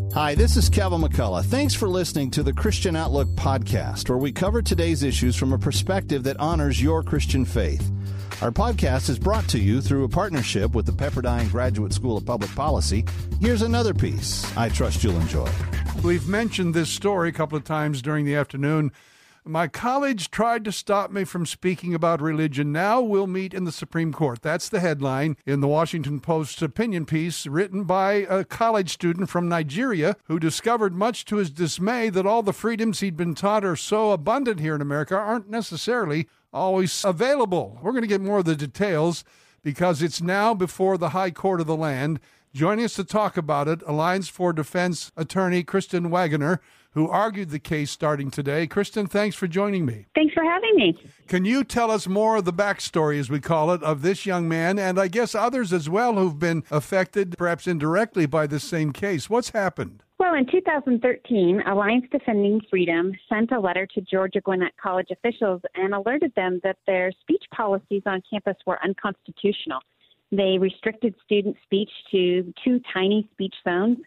Hi, this is Kevin McCullough. Thanks for listening to the Christian Outlook podcast, where we cover today's issues from a perspective that honors your Christian faith. Our podcast is brought to you through a partnership with the Pepperdine Graduate School of Public Policy. Here's another piece I trust you'll enjoy. We've mentioned this story a couple of times during the afternoon. My college tried to stop me from speaking about religion. Now we'll meet in the Supreme Court. That's the headline in the Washington Post's opinion piece written by a college student from Nigeria who discovered, much to his dismay, that all the freedoms he'd been taught are so abundant here in America aren't necessarily always available. We're going to get more of the details because it's now before the High Court of the land. Joining us to talk about it, Alliance for Defense attorney Kristen Wagoner, who argued the case starting today. Kristen, thanks for joining me. Thanks for having me. Can you tell us more of the backstory, as we call it, of this young man, and I guess others as well who've been affected, perhaps indirectly, by this same case? What's happened? Well, in 2013, Alliance Defending Freedom sent a letter to Georgia Gwinnett College officials and alerted them that their speech policies on campus were unconstitutional. They restricted student speech to two tiny speech zones,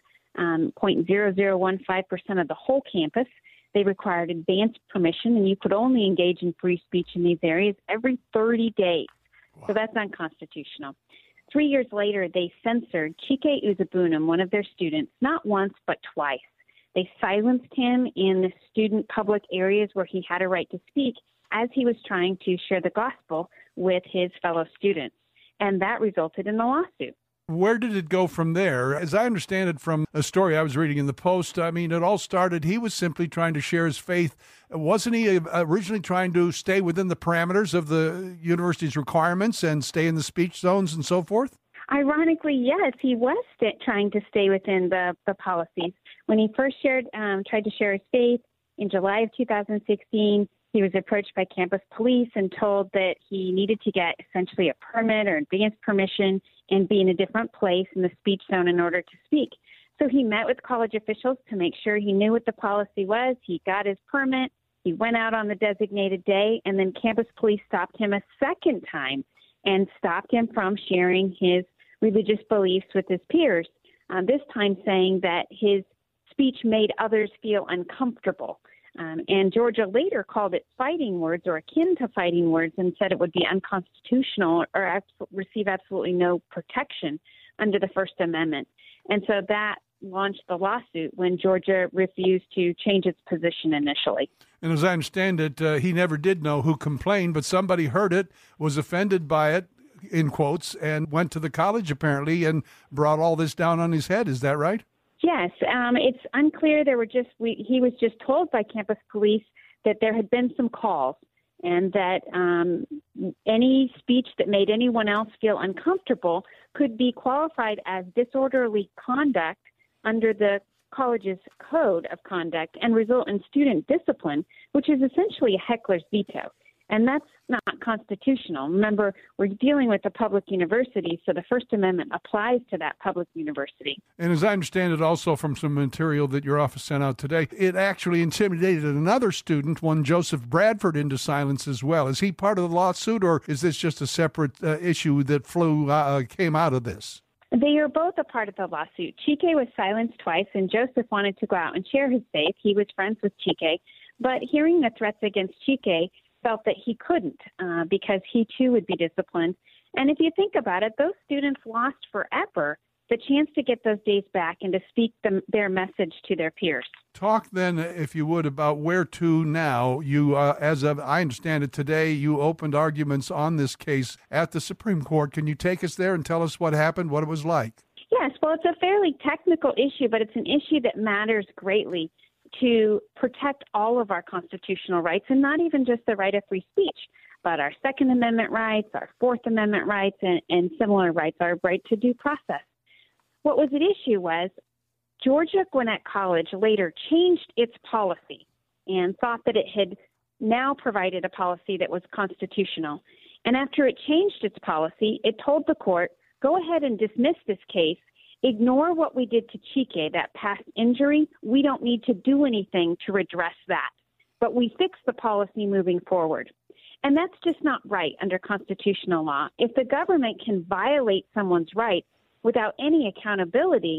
0.0015% of the whole campus. They required advance permission, and you could only engage in free speech in these areas every 30 days. Wow. So that's unconstitutional. 3 years later, they censored Chike Uzabunam, one of their students, not once but twice. They silenced him in the student public areas where he had a right to speak as he was trying to share the gospel with his fellow students. And that resulted in a lawsuit. Where did it go from there? As I understand it from a story I was reading in the Post, I mean, it all started, he was simply trying to share his faith. Wasn't he originally trying to stay within the parameters of the university's requirements and stay in the speech zones and so forth? Ironically, yes, he was trying to stay within the policies. When he first tried to share his faith in July of 2016, he was approached by campus police and told that he needed to get essentially a permit or advance permission and be in a different place in the speech zone in order to speak. So he met with college officials to make sure he knew what the policy was. He got his permit. He went out on the designated day, and then campus police stopped him a second time and stopped him from sharing his religious beliefs with his peers, this time saying that his speech made others feel uncomfortable. And Georgia later called it fighting words or akin to fighting words and said it would be unconstitutional or receive absolutely no protection under the First Amendment. And so that launched the lawsuit when Georgia refused to change its position initially. And as I understand it, he never did know who complained, but somebody heard it, was offended by it, in quotes, and went to the college apparently and brought all this down on his head. Is that right? Yes, it's unclear. He was just told by campus police that there had been some calls and that any speech that made anyone else feel uncomfortable could be qualified as disorderly conduct under the college's code of conduct and result in student discipline, which is essentially a heckler's veto. And that's not constitutional. Remember, we're dealing with a public university, so the First Amendment applies to that public university. And as I understand it also from some material that your office sent out today, it actually intimidated another student, one Joseph Bradford, into silence as well. Is he part of the lawsuit, or is this just a separate issue that came out of this? They are both a part of the lawsuit. Chike was silenced twice, and Joseph wanted to go out and share his faith. He was friends with Chike. But hearing the threats against Chike, felt that he couldn't because he too would be disciplined. And if you think about it, those students lost forever the chance to get those days back and to speak their message to their peers. Talk then, if you would, about where to now. You, as of I understand it today, you opened arguments on this case at the Supreme Court. Can you take us there and tell us what happened, what it was like? Yes, well, it's a fairly technical issue, but it's an issue that matters greatly to protect all of our constitutional rights, and not even just the right of free speech, but our Second Amendment rights, our Fourth Amendment rights, and similar rights, our right to due process. What was at issue was Georgia Gwinnett College later changed its policy and thought that it had now provided a policy that was constitutional. And after it changed its policy, it told the court, go ahead and dismiss this case. Ignore what we did to Chike, that past injury. We don't need to do anything to redress that. But we fix the policy moving forward. And that's just not right under constitutional law. If the government can violate someone's rights without any accountability,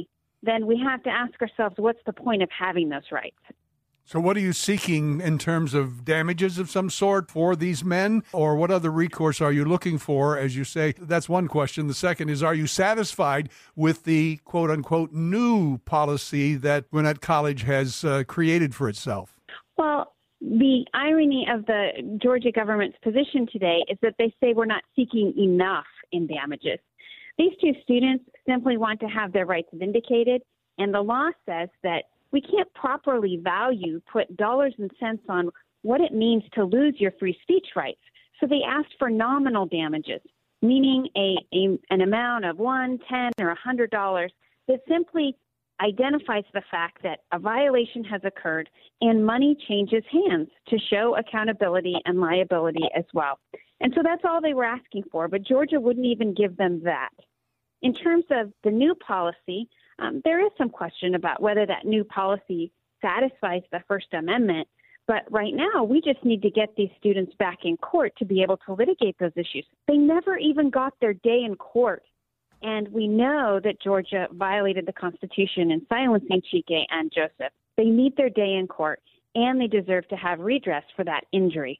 then we have to ask ourselves, what's the point of having those rights? So what are you seeking in terms of damages of some sort for these men? Or what other recourse are you looking for? As you say, that's one question. The second is, are you satisfied with the quote-unquote new policy that Gwinnett College has created for itself? Well, the irony of the Georgia government's position today is that they say we're not seeking enough in damages. These two students simply want to have their rights vindicated, and the law says that we can't properly put dollars and cents on what it means to lose your free speech rights. So they asked for nominal damages, meaning an amount of $1, $10, or $100 that simply identifies the fact that a violation has occurred and money changes hands to show accountability and liability as well. And so that's all they were asking for, but Georgia wouldn't even give them that. In terms of the new policy, there is some question about whether that new policy satisfies the First Amendment. But right now, we just need to get these students back in court to be able to litigate those issues. They never even got their day in court. And we know that Georgia violated the Constitution in silencing Chike and Joseph. They need their day in court, and they deserve to have redress for that injury.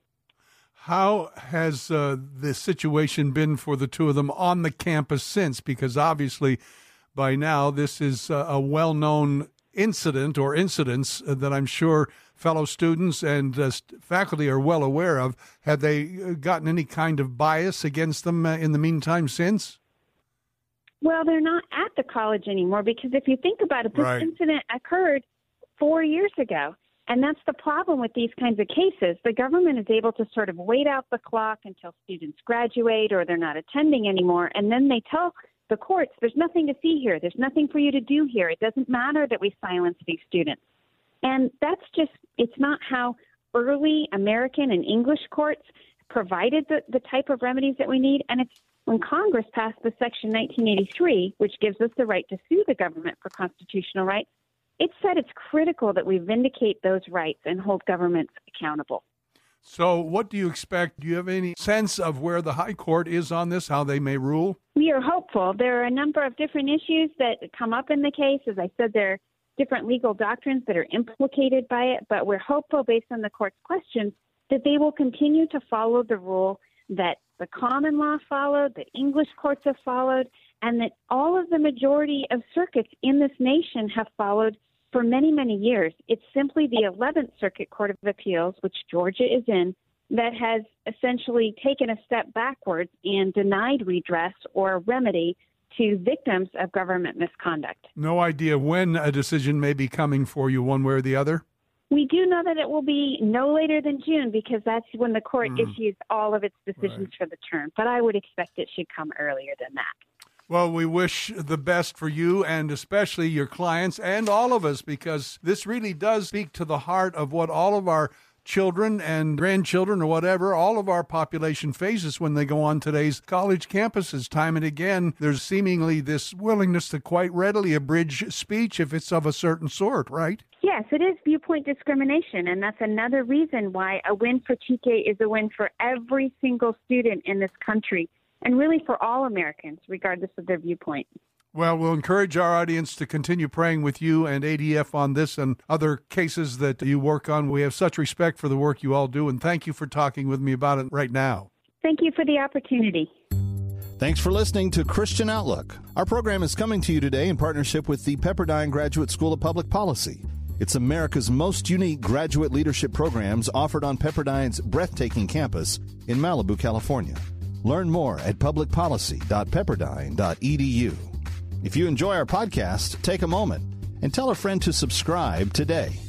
How has the situation been for the two of them on the campus since? Because obviously, by now, this is a well-known incident or incidents that I'm sure fellow students and faculty are well aware of. Have they gotten any kind of bias against them in the meantime since? Well, they're not at the college anymore because if you think about it, this incident occurred 4 years ago. And that's the problem with these kinds of cases. The government is able to sort of wait out the clock until students graduate or they're not attending anymore. And then they tell the courts, there's nothing to see here. There's nothing for you to do here. It doesn't matter that we silence these students. And that's just, it's not how early American and English courts provided the type of remedies that we need. And it's when Congress passed the Section 1983, which gives us the right to sue the government for constitutional rights, it said it's critical that we vindicate those rights and hold governments accountable. So what do you expect? Do you have any sense of where the high court is on this, how they may rule? We are hopeful. There are a number of different issues that come up in the case. As I said, there are different legal doctrines that are implicated by it, but we're hopeful based on the court's questions that they will continue to follow the rule that the common law followed, that English courts have followed, and that all of the majority of circuits in this nation have followed for many, many years. It's simply the 11th Circuit Court of Appeals, which Georgia is in, that has essentially taken a step backwards and denied redress or remedy to victims of government misconduct. No idea when a decision may be coming for you one way or the other? We do know that it will be no later than June because that's when the court issues all of its decisions for the term. But I would expect it should come earlier than that. Well, we wish the best for you and especially your clients and all of us because this really does speak to the heart of what all of our children and grandchildren or whatever, all of our population faces when they go on today's college campuses. Time and again, there's seemingly this willingness to quite readily abridge speech if it's of a certain sort, right? Yes, it is viewpoint discrimination, and that's another reason why a win for Chike is a win for every single student in this country, and really for all Americans, regardless of their viewpoint. Well, we'll encourage our audience to continue praying with you and ADF on this and other cases that you work on. We have such respect for the work you all do, and thank you for talking with me about it right now. Thank you for the opportunity. Thanks for listening to Christian Outlook. Our program is coming to you today in partnership with the Pepperdine Graduate School of Public Policy. It's America's most unique graduate leadership programs offered on Pepperdine's breathtaking campus in Malibu, California. Learn more at publicpolicy.pepperdine.edu. If you enjoy our podcast, take a moment and tell a friend to subscribe today.